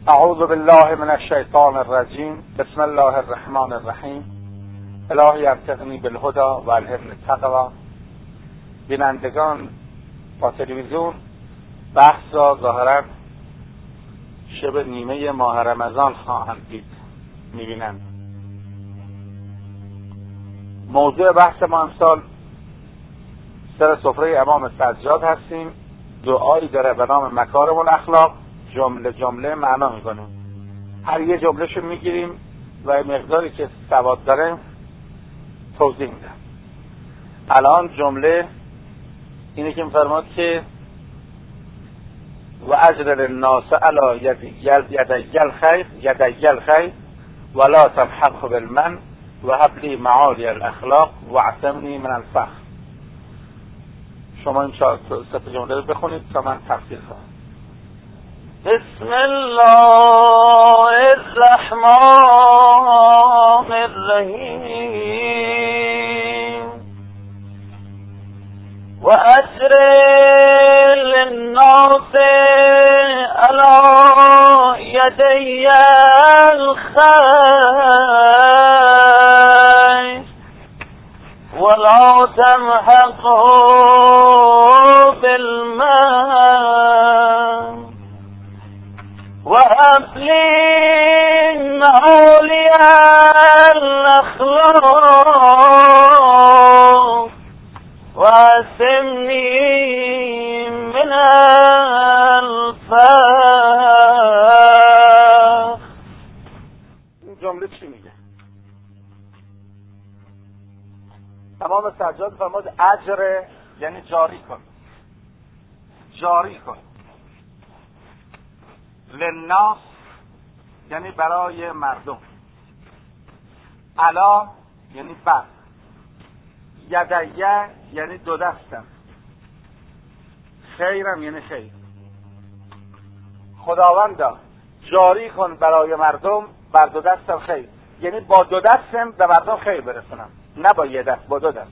اعوذ بالله من الشیطان الرجیم. بسم الله الرحمن الرحیم. الهی ارزقنی بالهدى و الهمنی التقوی. بینندگان با تلویزیون بحث را ظاهرا شب نیمه ماه رمضان خواهند دید، میبینند. موضوع بحث ما امسال سر سفره امام سجاد هستیم. دعایی داره به نام مکارم الاخلاق، جمله جمله معنا میکنیم. هر یه جملهشو میگیریم و مقداری که سواد داره توضیح میدم. الان جمله اینه که میفرماد که و اجر الناس علی یدی الخیر ولا تمحقه بالمن و هب لی معالی الاخلاق و اعصمنی من الفخر. شما این سه جمله رو بخونید تا من تفسیر کنم. بسم الله الرحمن الرحیم. و اجر للناس علی یدی الخیر ولا تمحقه بالمن وهب لي معالي الأخلاق واسمني من الفخر. این جمله چی میگه؟ امام سجاد فرمود اجر یعنی جاری کن، جاری کن. للناس یعنی برای مردم، علا یعنی بر، یدیه یعنی دو دستم، خیرم یعنی خیر. خداوندا جاری کن برای مردم بر دو دستم خیر، یعنی با دو دستم به مردم خیر برسونم، نه با یه دست، با دو دست.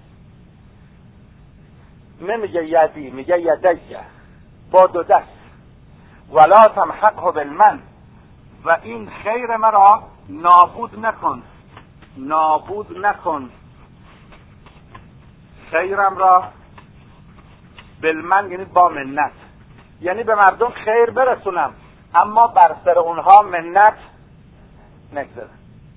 نمیگه یدی، میگه یدیه، با دو دست. ولا تمحقه بالمن و این خیر مرا نابود نکن، نابود نکن خیرم را. بالمن یعنی با منت، یعنی به مردم خیر برسونم اما بر سر اونها منت نگذارم.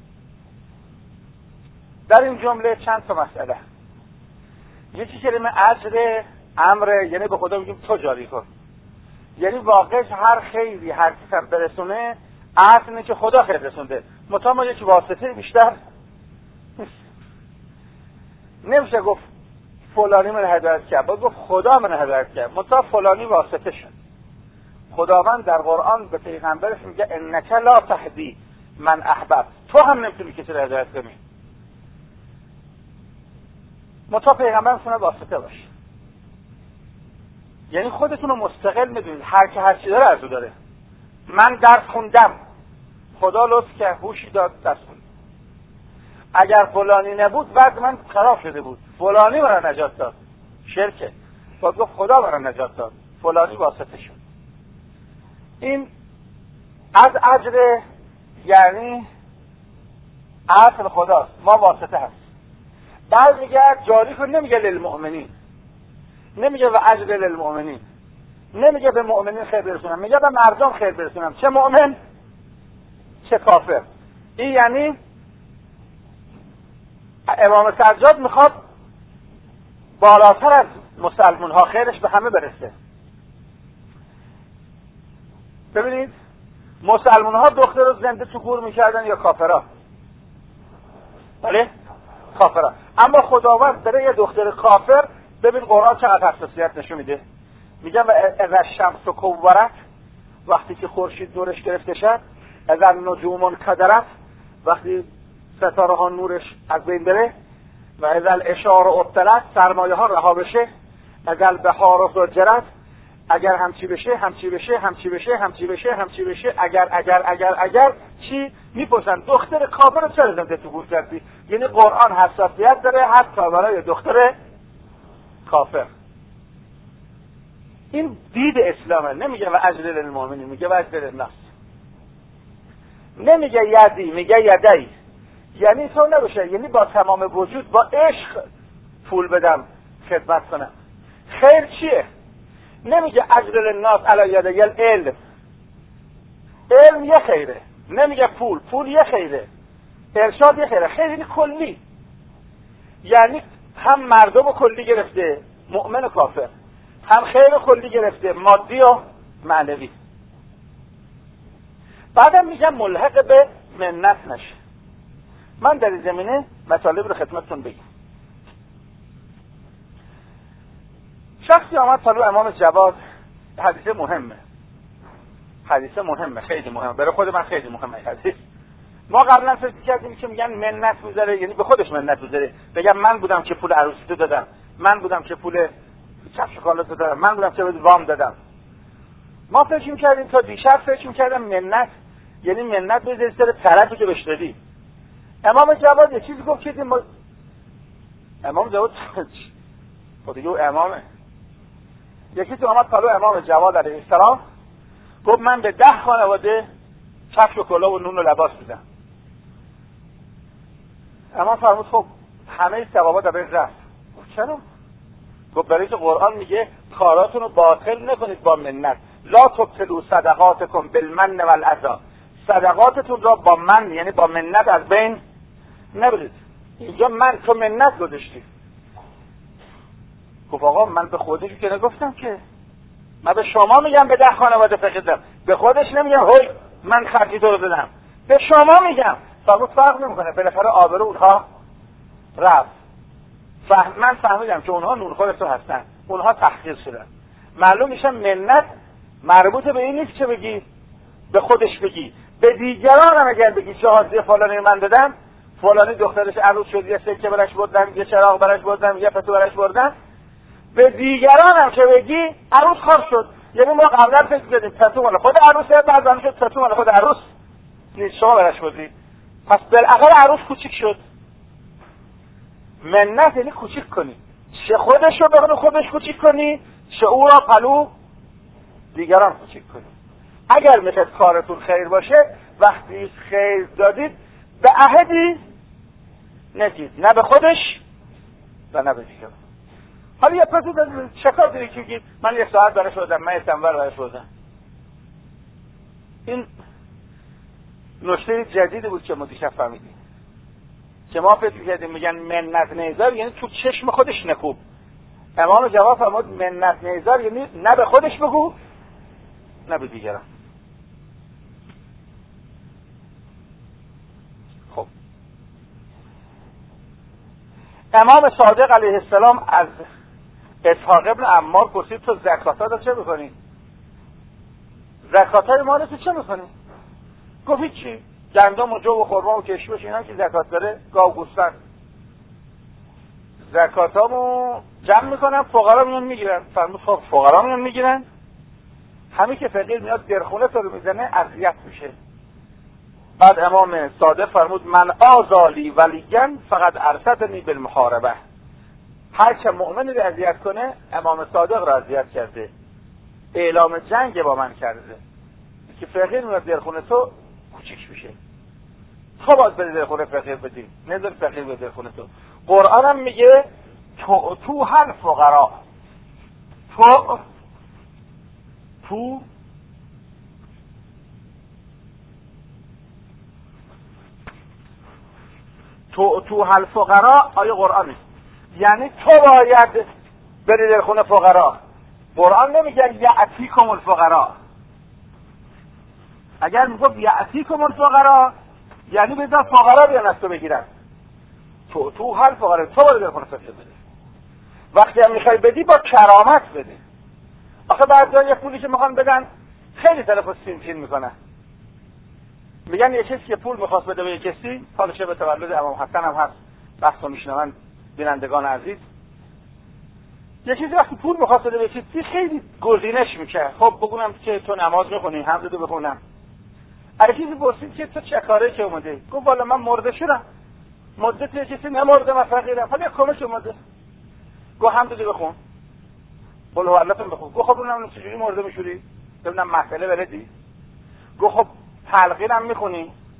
در این جمله چند تا مسئله. یکی کلمه اجر امر، یعنی به خدا میگیم تو جاری کن، یعنی واقعش هر خیری هر کسی برسونه اصل اینه که خدا خیر رسونده، مطمئن ما یکی واسطه بیشتر نیست. نمیشه گفت فلانی من هدایت کرد، باید گفت خدا من هدایت کرد، مطمئن فلانی واسطه شد. خداوند در قرآن به پیغمبرش میگه انک لا تهدی من احببت، تو هم نمیتونی کسی رو هدایت کنی، مطمئن پیغمبر میتونه واسطه باشه. یعنی خودتون رو مستقل میدونید، هر که هر چی داره از او داره. من درس خوندم، خدا لطف کرد هوشی داد درس خوندم. اگر فلانی نبود بعد من خراب شده بود، فلانی مرا نجات داد، شرکه. باید گفت خدا مرا نجات داد، فلانی واسطه شد. این از اجر یعنی اصل خداست، ما واسطه هست. بعد میگه جاری کن، نمیگه للمؤمنین، نمیگه و اجر للمؤمنین، نمیگه به مؤمنین خیر برسونم، میگه به مردم خیر برسونم، چه مؤمن چه کافر. این یعنی امام سجاد میخواد بالاتر از مسلمان ها خیرش به همه برسه. ببینید مسلمان ها دختر رو زنده تو گور میکردن یا کافرها؟ بله کافرها. اما خداوند داره یه دختر کافر، ببین قرآن چقدر حساسیت نشون میده. میگم اذا الشمس کورت، وقتی که خورشید دورش گرفته شد، اذا النجوم انکدرت، وقتی ستاره ها نورش از بین بره، و اذا الاشار ابطلت، سرمایه ها رها بشه، اذا البحار سجرت، اگر همچی بشه همچی بشه همچی بشه همچی بشه همچی بشه، اگر چی میپرسن دختر کافر رو چرا زنده تو گور کردی؟ یعنی قرآن حساسیت داره حتی برای دختر کافر. این دید اسلامه. نمیگه و اجر للمؤمنین، میگه و اجر للناس. نمیگه یدی، میگه یدی. یعنی تو نباشه، یعنی با تمام وجود با عشق پول بدم خدمت کنم. خیر چیه؟ نمیگه اجر الناس علی یدی العلم. علم یه خیره، نمیگه پول یه خیره، ارشاد یه خیره. خیر یعنی کلی، یعنی هم مردم کلی گرفته مؤمن و کافر، هم خیر کلی گرفته مادی و معنوی. بعدم میگم ملحق به منت نشه. من در این زمینه مطالب رو خدمتتون بگم. شخصی آمد طلوع امام جواد، حدیث مهمه، خیلی مهمه، برای خود من خیلی مهمه حدیث. ما قبلا فکر کردیم که میگن منت میذاره، یعنی به خودش منت میذاره، بگم من بودم که پول عروسی تو دادم، من بودم که پول کفش کالات دادم، من بودم که وام دادم. ما فکر میکردیم تا دیشب فکر میکردم منت یعنی منت بذاری سر طرفی که بهش دادی. امام جواد یه چیزی گفت که امام جواد خود دیگه امامه. یکی تو آمد طلوع امام جواد علیه السلام گفت من به 10 خانواده کفش و کلاه و نون و لباس میدم. امام فرمود خب همه ثوابا در بین رفت. گفت چرا؟ گفت برای که قرآن میگه کاراتون رو باطل نکنید با منت. لا تبطلوا صدقاتکم بالمن والاذی. صدقاتتون را با من یعنی با منت از بین نبرید. اینجا من تو منت گذاشتی. گفت آقا من به خودش که نگفتم که، من به شما میگم به 10 خانواده فقیدم، به خودش نمیگم هی من خرجی تو رو بدم، به شما میگم. فرق نمیکنه، بالاخره آبرو اونها رفت. من فهمیدم که اونها نورخور تو هستن، اونها تحقیر شدن. معلوم میشه منت مربوط به این نیست که بگی به خودش بگی، به دیگران هم اگر بگی شهادی فلانی من دادم، فلانی دخترش عروس شد، یه سکه برش بردم، یه چراغ برش بردم، یه پتو برش بردم، به دیگران هم که بگی عروس خار شد. یعنی ما قبلا فکر کردیم پتو مال خود عروسه، بعد شد پتو مال خود عروس نیست، شما برش بردی، پس بالاخره عروس کوچیک شد. منت یعنی کوچیک کنی، چه خودش رو بخواد خودش کوچیک کنی، چه او را پلو دیگران کوچیک کنی. اگر میخواید کارتون خیر باشه، وقتی خیر دادید به عهدی ندید، نه به خودش و نه به دیگران. حالا یه پتو چه کار داری که بگید من 1 ساعت برش بردم، من 1 سنبر برش بردم. این نکته جدیدی بود که ما دیشب فهمیدیم، که ما فکر کردیم میگن منت نیزار یعنی تو چشم خودش نکوب. امام جواد فرمود منت نیزار یعنی نه به خودش بگو نه به دیگران. خب امام صادق علیه السلام از اسحاق ابن عمار پرسید تو زکات ها چه میکنی؟ زکات های مال تو چه میکنی؟ گفت چی؟ گندم و جو و خرما و کشمش اینا که زکات داره، گاو گوسفند. زکاتامو جمع میکنم، فقرا میان میگیرن. فرمود خب فقرا میان میگیرن، همین که فقیر میاد درخونه تو رو میزنه اذیت میشه. بعد امام صادق فرمود من آزالی ولیگن فقط ارصدنی بالمحاربه. هر که مؤمنی رو اذیت کنه امام صادق رو اذیت کرده، اعلام جنگ با من کرده. که فقیر میاد درخونه تو کوچیک میشه، تو باید بده درخونه فقیر بدی، نذار فقیر بده درخونه تو. قرآن هم میگه تو هر فقرا، تو هر فقرا آیه قرآنی، یعنی تو باید بری درخونه فقرا. قرآن نمیگه یأتیکم الفقرا. اگر میگه یأتیکم الفقرا یعنی بذار فقرا بیان از تو بگیرن. تو هر فقرا تو باید درخونه فقیر بده. وقتی هم میخوای بدی با کرامت بده. آخه بعضیا یه پولی که میخوان بدن خیلی طرف سین میکنن، میگن یه کسی که پول میخواست بده به یه کسی، حالا چه به تولد امام حسن هم هست، بحثو میشنون بینندگان عزیز، یه چیزی وقتی پول میخواست بده به کسی خیلی گزینش میکرد. خب بگونم که تو نماز میخونی، حمد رو بخونم. اگه چیزی پرسید که تو چه کاره که اومده، گفت والا من مرده شدم، مدت یه کسی نمرده، من فقیرم، حالا یک کمک اومده. گفت حمد رو بخون، قل هو الله بخون. گفت خب اونم چجوری مرده میشوری؟ ببینم مسئله بلدی؟ گفت خب تلقین هم میخونی؟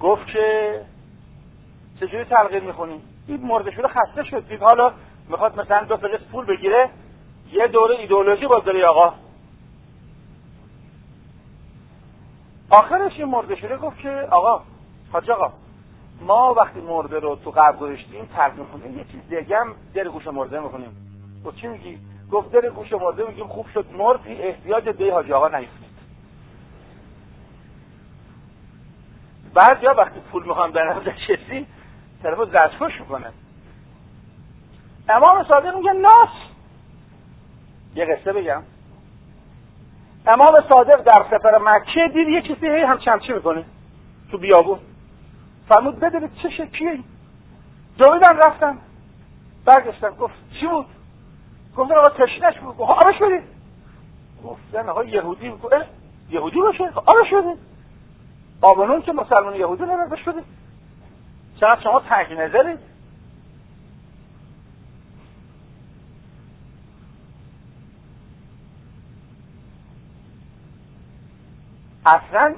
گفت که چجوری تلقین میخونی؟ این مرده شده خسته شد، دید حالا میخواد مثلا 2 قسط پول بگیره، یه دوره ایدئولوژی بازداری آقا. آخرش این مرده شده گفت که آقا، حاج آقا، ما وقتی مرده رو تو قبر گذاشتیم تلقین میکنیم، یه چیز دیگه هم در گوش مرده میکنیم. گفت چی میگی؟ گفت در گوش مرده میگیم خوب شد مرد، احتیاج به حاج آقا نیفتید. بعد یا وقتی پول میخوام در نظر کسی طرفو دستخوش میکنه. امام صادق میگه ناس. یه قصه بگم. امام صادق در سفر مکه دید یه کسی هم چمچی میکنه تو بیابون. فرمود بدونید چه شکلیه؟ دویدن رفتن. برگشتن گفت چی بود؟ گفتن آقا تشنش بود. گفت آبش بدید. گفتن آقا یهودی بود. یهودی باشه؟ آبش بدید. آبنون که مسلمان یهودی نمیدش بدید. چقدر شما تنگ نظرید؟ اصلا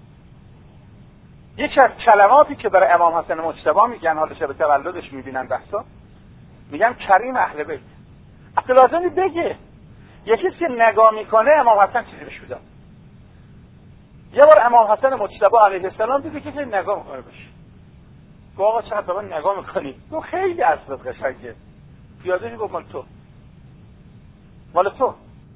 یک از کلماتی که برای امام حسن مجتبی میگن، حالا شب تولدش میبینن بحثا، میگن کریم اهل بیت. اصلا لازمی بگه یه کسی که نگاه میکنه امام حسن چیزی بهش بده. یه بار امام حسن مجتبی علیه السلام دیده که نگاه میکنه بهش. گفت آقا چقدر به من نگاه میکنی؟ گفت خیلی اصلت قشنگه. پیاده شد گفت مال تو. مال تو.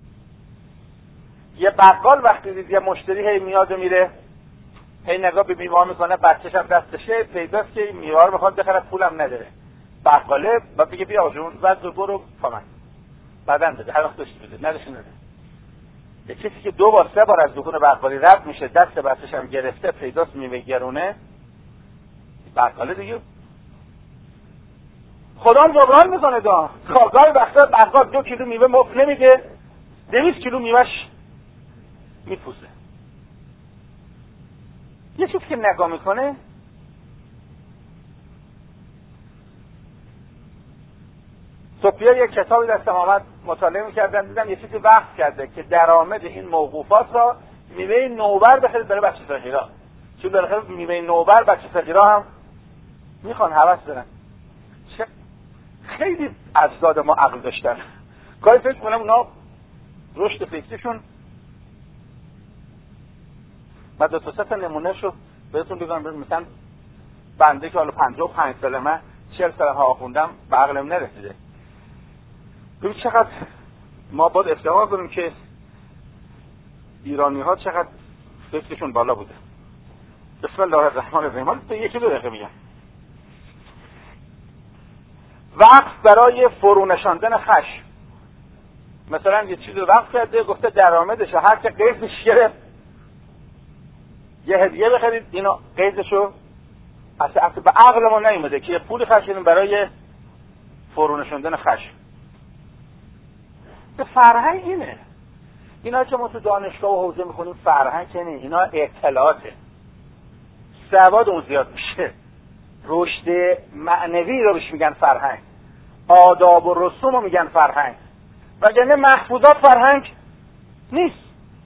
یه بقال وقتی دید یه مشتری هی میاد و میره، هی نگاه به میوه میکنه، بچه‌ش هم دستشه، پیداست که این میوه رو میخواد بخره، پولم نداره. بقاله بعد بگه بیا جون بعد برو فهمن. بعدن بده، هر وقت داشتی بده، نداشت نده. یه کسی که 2 بار 3 بار از دکون بقالی رد میشه، دست بچه‌ش هم گرفته، پیداست میوه گرونه، بقاله دیگه خدا هم جبران میکنه دا. گاهی وقتا بقال 2 کیلو میوه مفت نمیده، 200 کیلو میوهش میپوسه. یه چیزی که نگاه میکنه صوفیا یک کتابی دستم آمد مطالعه میکردن، دیدم یه چیزی وقف کرده که درآمد این موقوفات را میوه نوبر بخرید برای بچه صغیرا، چون بالاخره میوه نوبر بچه صغیرا هم میخوان هوس دارن. خیلی اجداد ما عقل داشتن. گاهی فکر کنم اونا رشد فکریشون، بعد 2 تا نمونه شو بهتون بگم. مثلا بنده که حالا 55 ساله، من 40 ساله ها خوندم، به عقلم نرسیده. ببین چقدر ما باید افتخار کنیم که ایرانی ها چقدر فکرشون بالا بوده. بسم الله الرحمن الرحیم. حالا به 1-2 دقیقه میگم. وقف برای فرو نشاندن خشم. مثلا یه چیزی رو وقف کرده، گفته درآمدش هر که قیدش گرفت یه هدیه بخرید، اینو قیدشو اصلا به عقل ما نیومده که یه پول خرج کنیم برای فرو نشاندن خشم. به فرهنگ اینه. اینا که ما تو دانشگاه و حوزه میخونیم فرهنگ اینه، اینا اطلاعاته. سواد اون زیاد میشه. رشد معنوی رو بهش میگن فرهنگ. آداب و رسوم رو میگن فرهنگ. وگرنه محفوظات فرهنگ نیست.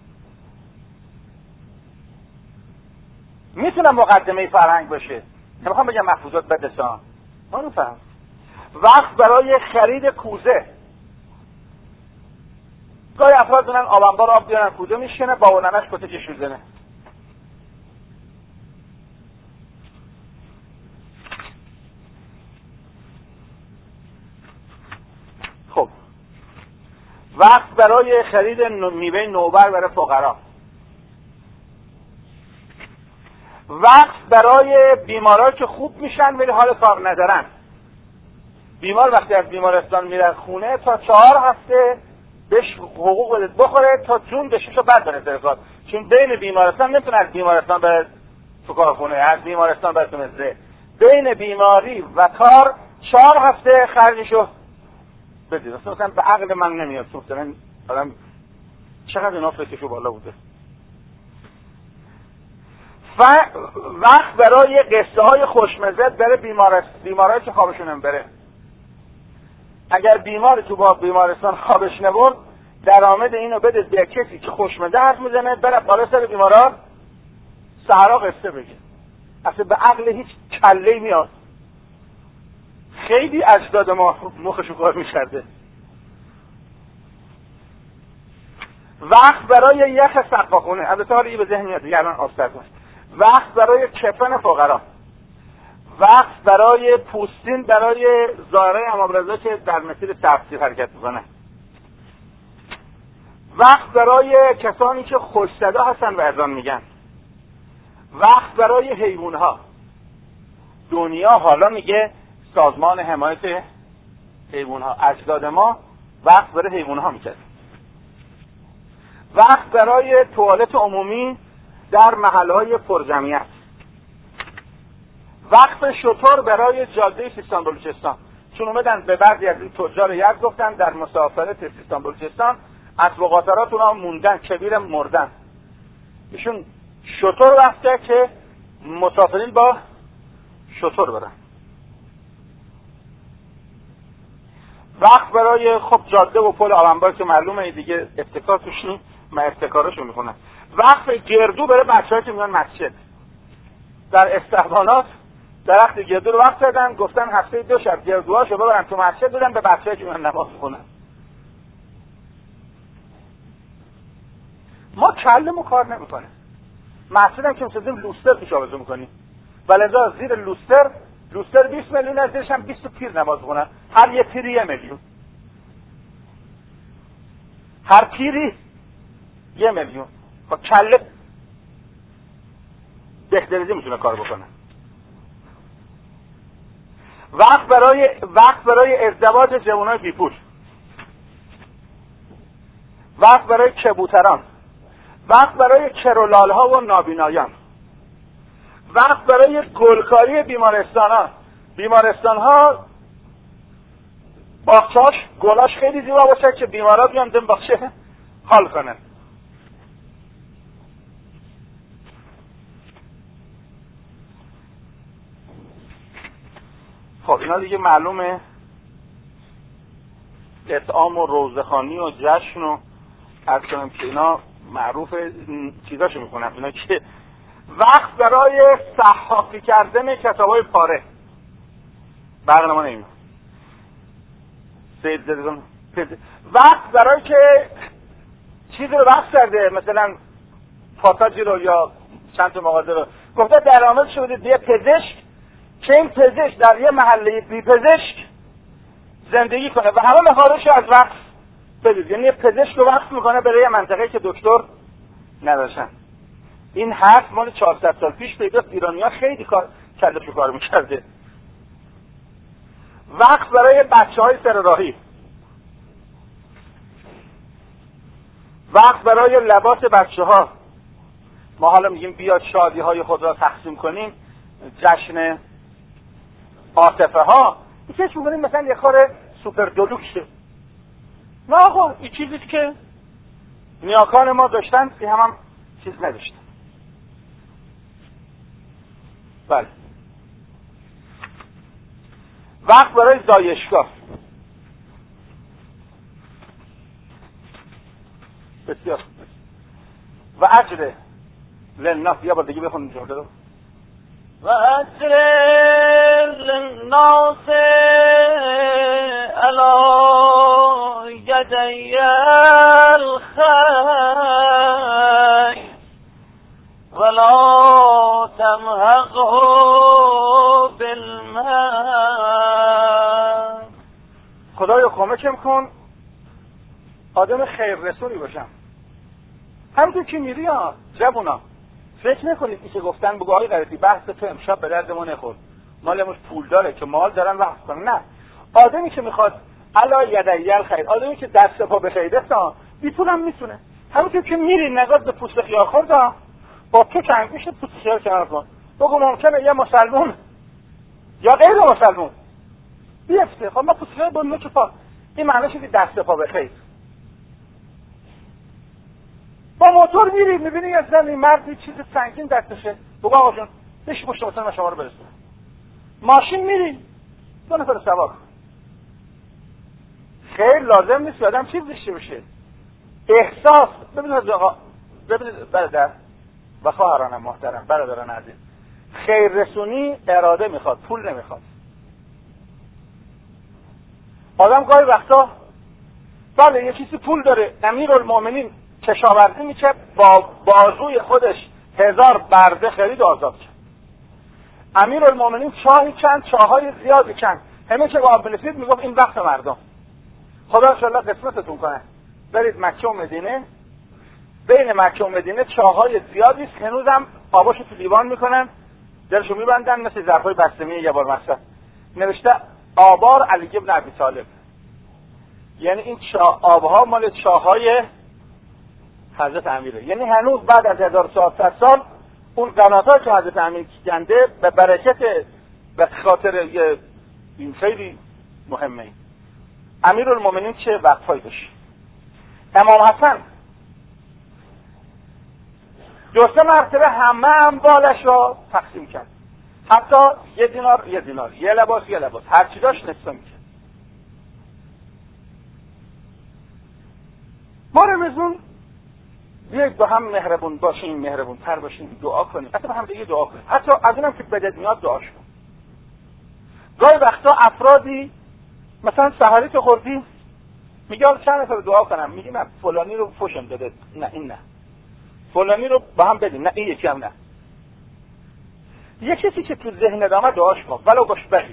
میتونم مقدمه فرهنگ باشه. نمیخوام بگم محفوظات بدستان. ما نفهم. وقت برای خرید کوزه. گاهی افراد دونن آبنبار آب بیارن کوزه میشکنه، با اونمش کته کشوزنه. خب وقت برای خرید میوه نوبر برای فقرا. وقت برای بیمارا که خوب میشن ولی حال کار ندارن. بیمار وقتی از بیمارستان میره خونه تا 4 هفته بهش حقوق بده بخوره تا جون بشیشو بعد بره زرگاه، چون بین بیمارستان نمیتونه از بیمارستان بره تو کارخونه، از بیمارستان بره تو مزرعه. بین بیماری و کار 4 هفته خرجشو بدید. مثلا به عقل من نمیاد. مثلا آدم چقدر اینا فکرشو بالا بوده. وقت برای قصه های خوشمزه برای بیمارایی که خوابشون نمیبره. اگر بیماری تو با بیمارستان خوابش نبرد، درآمد اینو بده به کسی که خوشمزه حرف میزنه، بره بالا سر بیمارا صحرا قصه بگه. اصلا به عقل هیچ کله‌ای میاد. خیلی اجداد ما مخشو کار می‌کرده. وقت برای یخ سقاخونه، البته حالا به ذهن میاد الان آفتاب کنه. وقت برای کفن فقرا، وقت برای پوستین برای زائرای امام رضا که در مسیر تفسیر حرکت میکنن، وقت برای کسانی که خوش‌صدا هستن و اذان میگن، وقت برای حیوانها. دنیا حالا میگه سازمان حمایت حیوانها، اجداد ما وقت برای حیوانها میکرد. وقت برای توالت عمومی در محلهای پرجمعیت، وقت شطور برای جاده سیستان بلوچستان، چون اومدن به بعضی از این تجار یزد گفتن در مسافرت سیستان بلوچستان اسب و قاطرات اونا موندن، کبیر مردن، ایشون شطور رفته که مسافرین با شطور برن. وقت برای خب جاده و پل آبانبار که معلومه دیگه ابتکار توش نیست، من ابتکارشو میکنن. وقت گردو برای بچه‌ها که میان مسجد، در استحبانات درخت گردو رو وقت دادن، گفتن هفته 2 شب گردوهاشو ببرن تو مسجد بدن به بچه‌ها که میان نماز بخونن. ما کلمون کار نمیکنه. مسجد هم که میسازیم لوستر توش آویزون میکنیم، ولذا زیر لوستر 20 میلیون، از زیرش هم 20 پیر نماز بخونن، هر یه پیری 1 میلیون، هر پیری 1 میلیون. با کله بهدریزی میتونه کار بکنه. وقت برای ازدواج جوانای بیپول، وقت برای کبوتران، وقت برای کرولالها و نابینایان، وقت برای گلکاری بیمارستانها باغچه‌اش گلاش خیلی زیبا باشه که بیمارا بیان دم باغچه حال کنن. خب اینا دیگه معلومه، اطعام و روزخوانی و جشن و عرض کنم که اینا معروف چیزاشو میکنم. اینا که وقت برای صحافی کردن کتابای پاره برنامه نمیدونم سید زدگان، وقت برای که چیزی رو وقت کرده، مثلا پاتاجی رو یا چند تا مغازه رو گفته درآمد شده یه پزشک که این پزشک در یه محله بی پزشک زندگی کنه و همه مخارجش از وقت بدید، یعنی یه پزشک رو وقت میکنه برای یه منطقه که دکتر نداشتن. این حرف مال 400 سال پیش پیداست، ایرانی‌ها خیلی کلشو کار میکرده. وقت برای بچه‌های سرراهی، وقت برای لباس بچه‌ها. ما حالا میگیم بیاد شادی‌های خود را تقسیم کنیم، جشن عاطفه ها، میشه میگیم مثلا یه کار سوپر دلوکسه. نه آقا این چیزی که نیاکان ما داشتن که هم چیز نداشتن. بله. وقت برای زایشگاه، بسیار. و اجر للناس، یا بار دیگه بخونیم جمله رو. و اجر للناس علی یدی الخیر ولا تمحقه بالمن. خدایا کمکم کن آدم خیر رسولی باشم. همونطور که میری ها جوونا فکر نکنید که گفتن بگو آقای غیرتی بحث تو امشب به درد ما نخور، مالمون پول داره که مال دارن وقت کنن. نه، آدمی که میخواد علی یدی الخیر، آدمی که دست پا به خیره است، بی پولم میتونه. همونطور که میری نگاه به پوست خیار خورد با تو چنگ میشه، پوست خیار کنار کن. بگو ممکنه یه مسلمون یا غیر مسلمون بیفته، خب ما پوست خیار با نوک پا، این معنیش که دست پا به خیر. با موتور میری میبینی یه زن این مرد یه چیز سنگین دستشه، بگو آقا جون بشی پشت واسه من شما رو برسونم. ماشین میری 2 نفر سوار. خیر لازم نیست آدم چیز داشته باشه، احساس. ببینید آقا، ببینید برادر و خواهران محترم، برادران عزیز، خیر رسونی اراده میخواد، پول نمیخواد. آدم گاهی وقتا بله یه چیزی پول داره، امیرالمومنین کشاورزی میشه، با بازوی خودش 1000 برده خرید آزاد کرد. امیرالمومنین چاهی چند، چاهای زیادی چند، همه چه آب رسید میگفت این وقت مردم، خدا انشالله قسمتتون کنه برید مکه و مدینه. بین مکه و مدینه چاهای زیادی است، هنوزم آباشو تو لیوان میکنن، درشو میبندن مثل ظرفای بستنی. یه بار مثلا نوشته آبار علی ابن ابی طالب، یعنی این آبها مال چاهای حضرت امیره. یعنی هنوز بعد از 1400 سال اون قنات‌ها که حضرت امیر کنده به برکت، به خاطر این خیلی مهمه. امیرالمومنین چه وقفایی داشت. امام حسن 2-3 مرتبه همه اموالش را تقسیم کرد، حتی 1 دینار 1 دینار، یه لباس هر چی داشت نصف میکرد. ما رمزون بیایید با هم مهربون باشیم، مهربون تر باشیم، دعا کنیم، حتی با هم دیگه دعا کنیم، حتی از اونم که بدت میاد دعاش کن. گاهی وقتا افرادی مثلا سحری که خوردی میگه چند نفر دعا کنم، میگی نه فلانی رو فوشم داده، نه این نه، فلانی رو با هم بدیم، نه این یکی هم نه. یه کسی که تو ذهن دامه دعاش کن ولو باش بگی.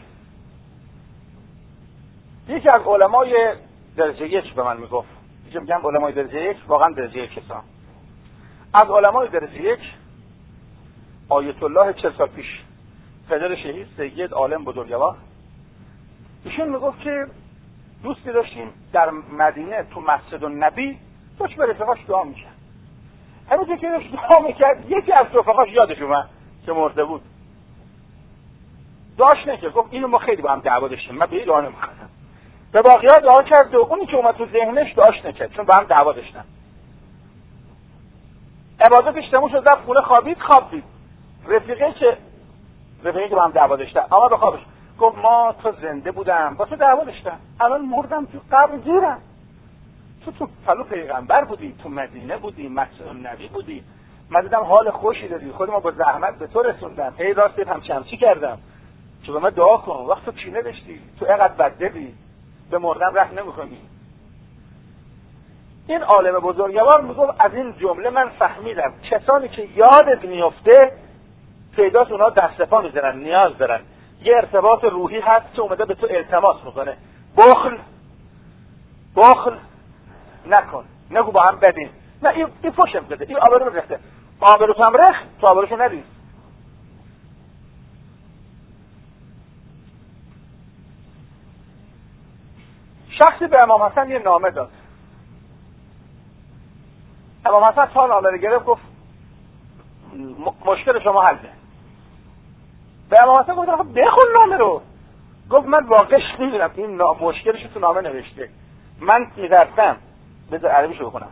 یکی از علمای درجه 1 به من میگفت، میگم علمای درجه 1 واقعا درجه 1 کسان، از علمای درجه 1 آیت الله 40 سال پیش پدر شهید سید عالم بزرگوار، ایشون میگفت که دوستی داشتیم در مدینه تو مسجد النبی، داشت به رفقاش دعا میکرد. همین که داشت دعا میکرد یکی از رفقاش یادش اومد که مرده بود، دعاش نکرد، گفت اینو ما خیلی با هم دعوا داشتیم، من به این دعا نمیخواستم. به باقی‌ها دعا کرد و اونی که اومد تو ذهنش دعاش نکرد، چون با هم دعوا داشتن. عبادتش تموم شد، رفت خونه خوابید. رفیقی که با هم دعوا داشتن اما به خوابش گفت ما تو زنده بودم با تو دعوا داشتم، الان مردم تو قبر گیرم، تو پلو پیغمبر بودی، تو مدینه بودی، مسجد النبی بودی، من دیدم حال خوشی دادی، خودم با زحمت به تو رسوندم، هی راستت هم چمچی کردم که به من دعا کن، وقت تو کینه داشتی، تو اینقدر بددلی، به مردم رحم نمی‌کنی. این عالم بزرگوار میگفت از این جمله من فهمیدم کسانی که یادت میفته پیداست اونا دست پا میزنن، نیاز دارن، یه ارتباط روحی هست که اومده به تو التماس میکنه. بخل نکن، نگو با هم بدین، نه این فوشم بده، این آبرو رخته، آبرو هم رخ، تو آبروشو ندید. شخصی به امام حسن یه نامه داد. امام حسن تا نامه رو گرفت گفت مشکل شما حله. به امام حسن گفت بخون نامه رو. گفت من واقعا نمیدونم این مشکلش تو نامه نوشته، من می‌درسم، بذار عربیشو بخونم.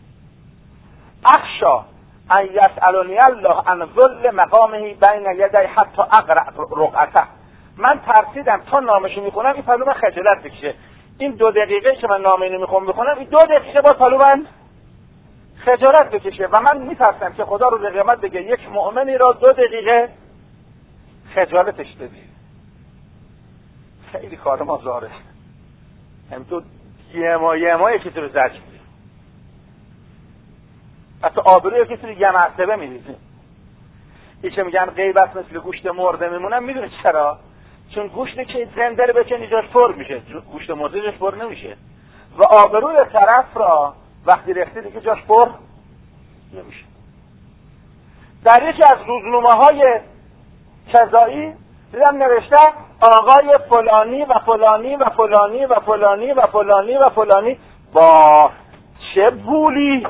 اخشا ان یسألنی الله عن ذل مقامه بین یدی حتی اقرأ رقعته. من ترسیدم تا نامه‌شو میخونم این پلو من خجالت بکشه، این 2 دقیقه که من نامه اینو میخونم بخونم این 2 دقیقه با پلو من خجالت بکشه و من میترسم که خدا روز قیامت بگه یک مؤمنی را 2 دقیقه خجالتش دادی. خیلی کار ما زاره، هم تو یه ماه کسی رو زرج میدی، حتی آبروی کسی رو 1 مرتبه میریزی. این که میگن غیبت مثل گوشت مرده میمونم، میدونی چرا؟ چون گوشتی که زنده رو بکنی جاش پر میشه، گوشت مرده جاش پر نمیشه و آبروی طرف را وقتی رختی دیگه جاش پر نمیشه. در یکی از روزنامه‌های قضایی دیدم نوشته آقای فلانی و فلانی و فلانی و فلانی و فلانی و فلانی با چه بولی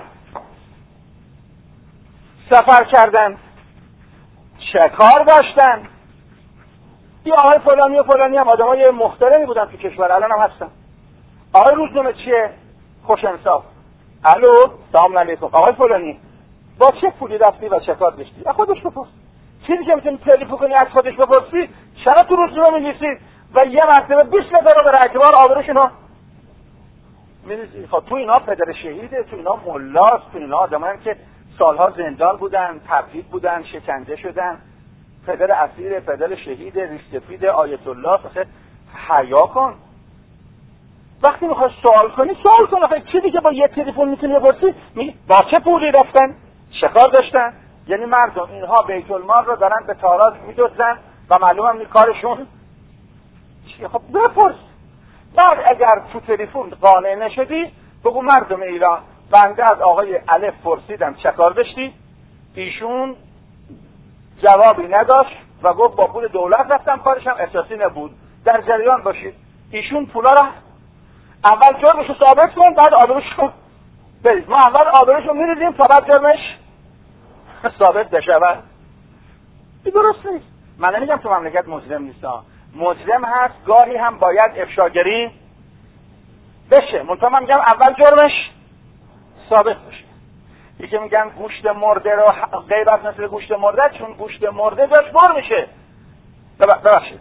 سفر کردن، چه کار داشتن. این آقای فلانی و فلانی هم آدمای محترمی بودن تو کشور، الان هم هستن. آقای روزنامه چیه؟ خوش انصاف. الو سلام علیکم آقای فلانی با چه پولی رفتی و چه کار داشتی؟ از خودش بپرس. چیزی که میتونی تلفن کنی از خودش بپرسی چرا تو روزنامه می‌نویسی و یه مرتبه 20 نفر رو به اعتبار آبروشون می‌نویسی؟ خب تو اینا پدر شهیده، تو اینا ملاست، تو اینا آدمایی که سالها زندان بودن، تبعید بودن، شکنجه شدن، پدر اسیر، پدر شهید، ریشسفید، آیت الله. حیا کن. وقتی میخوای سوال کنی سوال کن. آخه چیزی که با یه تلفن میتونی بپرسی، میگی با چه پولی رفتن، چه کار داشتن. یعنی مردم اینها بیت المال رو دارن به تاراج میدزدن و معلوم هم کارشون چیه. خب بپرس. بعد اگر تو تلفن قانع نشدی بگو مردم ایران، بنده از آقای الف پرسیدم چه کار داشتی، ایشون جوابی نداشت و گفت با پول دولت رفتم، کارش هم اساسی نبود، در جریان باشید. ایشون پولا را اول جرمش رو ثابت کن، بعد آبروش رو برید. ما اول آبروش رو میریزیم تا بعد جرمش ثابت بشود. این درست نیست. من نمیگم تو مملکت مجرم نیست، مجرم هست، گاهی هم باید افشاگری بشه، منتها من میگم اول جرمش ثابت بشه. یکی میگن گوشت مرده رو غیبت مثل گوشت مرده، چون گوشت مرده جاش بر میشه. ببخشید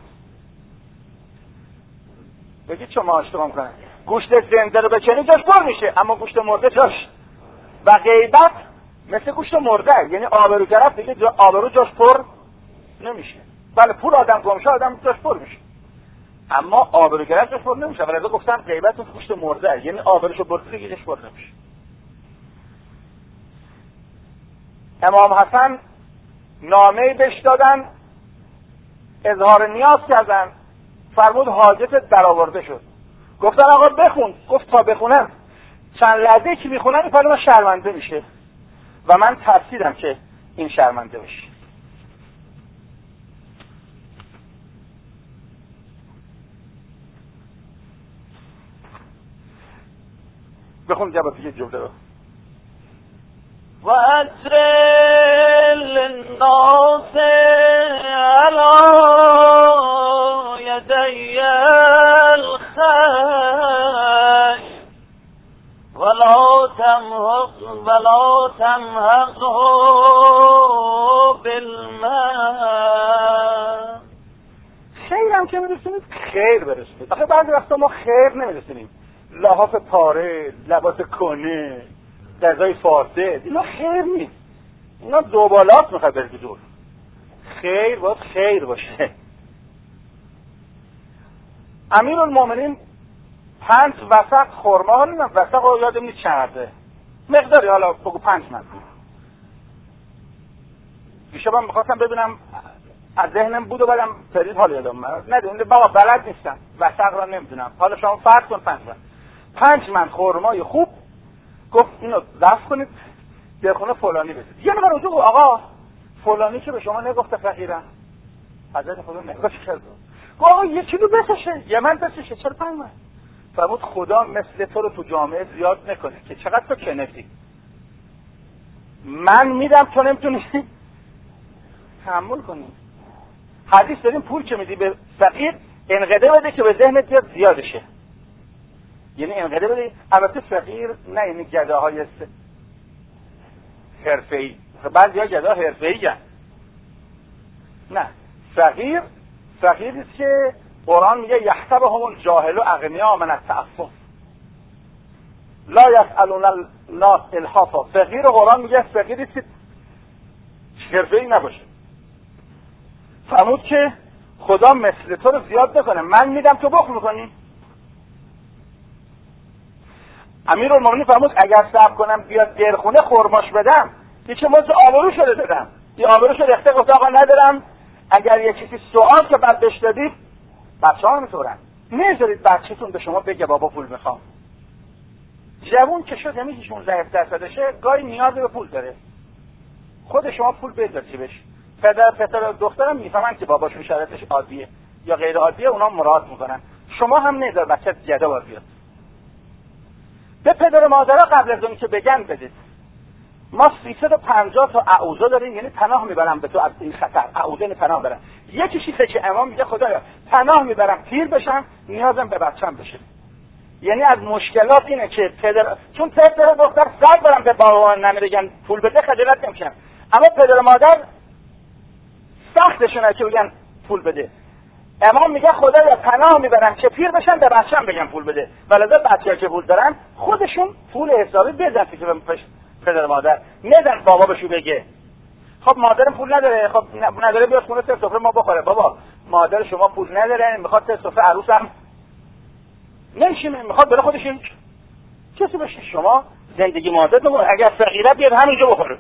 بگید شما اشتباه میکنن. گوشت زنده رو بچنی جاش پر میشه، اما گوشت مرده جاش. و غیبت مثل گوشت مرده، یعنی آبرو گرفت دیگه آبرو جاش پر نمیشه. بله پول آدم گمشه آدم جاش پر میشه، اما آبرو گرفت جاش پر نمیشه. ولی گفتن غیبت مثل گوشت مرده، یعنی آبروشو برده دیگه جاش پر نمیشه. امام حسن نامه‌ای بهش دادن، اظهار نیاز کردن، فرمود حاجتت برآورده شد. گفتن آقا بخون. گفت تا بخونم چند لحظه که میخونم این فرمود شرمنده میشه و من ترسیدم که این شرمنده بشه. بخون جواب یه جمله رو. و اجر للناس علی یدی الخیر ولا تمحقه بالماء. خیر هم که میرسونید خیر برسونید. آخه بعضی وقتا ما خیر نمیرسونیم. لحاف پاره، لباس کنه، غذای فاسد، اینا خیر نیست. اینا دوبالات میخواد بره دور. خیر باید خیر باشه. امیرالمومنین 5 وسق خرما، حالا من وسق رو یادم نیست چقدره مقداری، حالا بگو 5 من. دیشبم میخواستم ببینم از ذهنم بود و بعدم پرید حال یادم من ندونم بابا بلد نیستم وسق رو نمیدونم. حالا شما فرض کن 5 من خرمای خوب. گفت اینو دفع کنید در خونه فلانی بدید. یه نفر اونجا گفت آقا فلانی که به شما نگفته فقیرم، حضرت خدا نگاش کرد گفت آقا 1 کیلو بسشه، یه من بسشه، چرا 5 من؟ فرمود خدا مثل تو رو تو جامعه زیاد نکنه که چقدر تو کنفی. من میدم تو نمیتونی تحمل کنی. حدیث داریم پول که میدی به فقیر انقدر بده که به ذهنت بیاد زیادشه. یعنی انقدر بده. البته فقیر نه یعنی گداهای حرفه‌ای، بعضیا گدا حرفه‌ای ان. نه، فقیری که قرآن میگه یحسبهم الجاهل اغنیا من التعفف لا یسألون الناس الحافا. فقیر قرآن میگه فقیری که حرفه‌ای نباشه. فرمود که خدا مثل تو رو زیاد نکنه، من میدم تو بخل میکنی. امیرالمومنین فرمود اگر صبر کنم بیاد درخونه خرماش بدم که ما آبرو شده دادم، این آبرو شده اخته گفت آقا ندارم. اگر یه چیزی سوال که بعد بهش دادید بچه ها میتورن، نذارید بچه‌تون به شما بگه بابا پول میخوام. جوون که شد یعنی 16% گاهی نیاز به پول داره. خود شما پول بدید بهش. پدر دخترم میفهمن که باباشون شرایطش عادیه یا غیر عادیه، اونا مراعات میکنن. شما هم نذار بچه‌ت جدا بار بیاد. به پدر و مادرها قبل از اون که بگن بدید. ما 350 تا اعوذا داریم، یعنی پناه میبرم به تو از این خطر. اعوذا پناه برم. یکی چیزی که امام میگه خدایا پناه میبرم پیر بشم، نیازم به بچه‌م بشه. یعنی از مشکلات اینه که چون پدر دختر زد برم به بابا ننه بگن پول بده خجالت نمیشن، اما پدر و مادر سختشونه که بگن پول بده. امام میگه خدایا پناه میبرم که پیر بشن به بچه‌م بگن پول بده. ولذا بچه‌ها که پول دارن خودشون پول حسابی بدن که به پدر مادر ندن بابا بهشون بگه. خب مادر پول نداره، خب نداره بیاد خونه سه سفره ما بخوره. بابا مادر شما پول نداره، میخواد سه سفره عروسم نمیشه، میخواد بره خودش کسی بشه. شما زندگی مادر نمونه، اگر فقیره بیاد همینجا بخوره.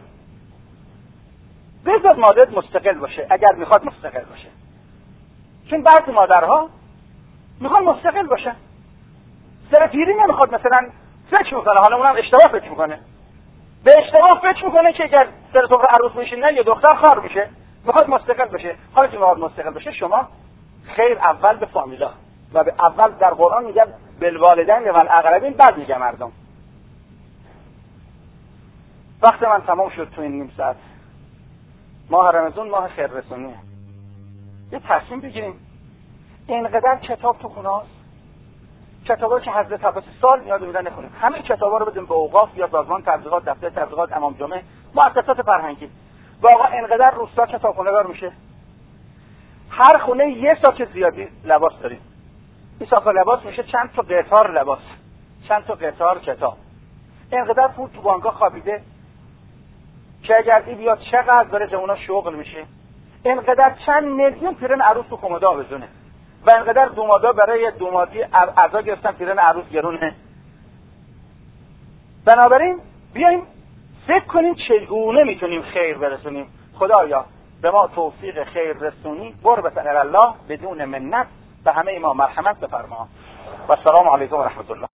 بذار مادر مستقل باشه اگر میخواد مستقل باشه. چون بعضی مادرها میخوان مستقل باشن، سر پیری نمیخواد مثلا فکر میکنه، حالا اونم اشتباه فکر میکنه، به اشتباه فکر میکنه که اگر سر سفره عروس بشه نه یه دختر خار میشه، میخواد مستقل بشه. حالا که میخواد مستقل بشه، شما خیر اول به فامیلا و به اول در قرآن میگه بالوالدین والاقربین، بعد میگه مردم. وقت من تمام شد تو این نیم ساعت. ماه رمضان ماه خیررسونیه. یه تصمیم بگیریم. اینقدر کتاب تو خونه هاست، کتابایی که حضرت عباس سال یاد میدن نخونیم، همه کتابا رو بدیم به اوقاف یا سازمان تبلیغات، دفتر تبلیغات، امام جمعه، مؤسسات فرهنگی. واقعا اینقدر روستا کتابخونه دار میشه. هر خونه یه ساک زیادی لباس داریم. این ساک لباس میشه چند تا قطار لباس، چند تا قطار کتاب. اینقدر پول تو بانک‌ها خوابیده که اگر این بیاد چقدر داره جوونا شغل میشه. اینقدر چند میلیون پیرن عروس تو کمد آویزونه و اینقدر دومادا برای دومادی اعضا گرفتن پیرن عروس گرونه. بنابراین بیایم فکر کنیم چگونه میتونیم خیر برسونیم. خدایا به ما توفیق خیر رسونی، قربت الله بدون منت، به همه ما مرحمت بفرما. و السلام علیکم و رحمت الله.